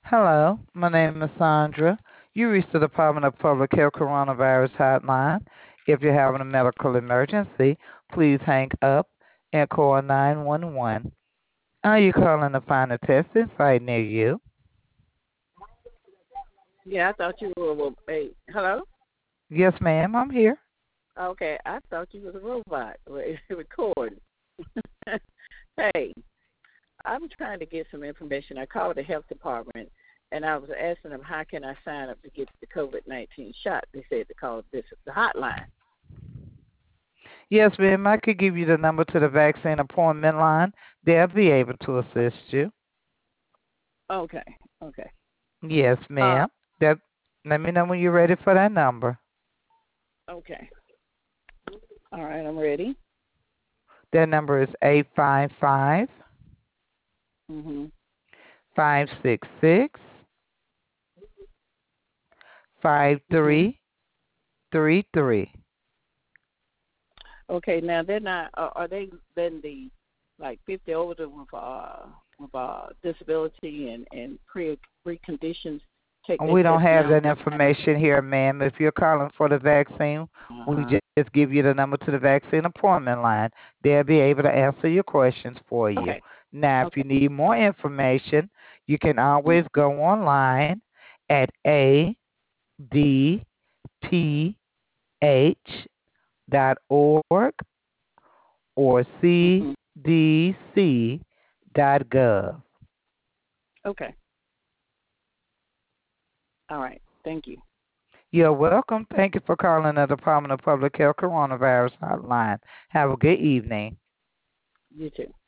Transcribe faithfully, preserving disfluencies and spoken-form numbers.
Hello, my name is Sandra. You reached the Department of Public Health Coronavirus Hotline. If you're having a medical emergency, please hang up and call nine one one. Are you calling to find a testing site near you? Yeah, I thought you were. Well, hey, hello. Yes, ma'am, I'm here. Okay, I thought you was a robot. Wait, record. Hey, I'm trying to get some information. I called the health department, and I was asking them how can I sign up to get the COVID nineteen shot. They said to call this the hotline. Yes, ma'am, I could give you the number to the vaccine appointment line. They'll be able to assist you. Okay, okay. Yes, Uh, ma'am. That, let me know when you're ready for that number. okay. All right, I'm ready. That number is eight five five, Mhm. five six six, five Mhm. three three three. Okay, now they're not. Uh, are they then the like fifty older with uh with uh disability and and pre preconditions take their We don't test have now? that information here, ma'am. If you're calling for the vaccine, Uh we huh. just give you the number to the vaccine appointment line. They'll be able to answer your questions for you. Okay. Now, if you Okay. need more information, you can always Mm-hmm. go online at a d p h dot org or Mm-hmm. c d c dot gov. Okay. All right. Thank you. You're welcome. Thank you for calling the Department of Public Health Coronavirus Hotline. Have a good evening. You too.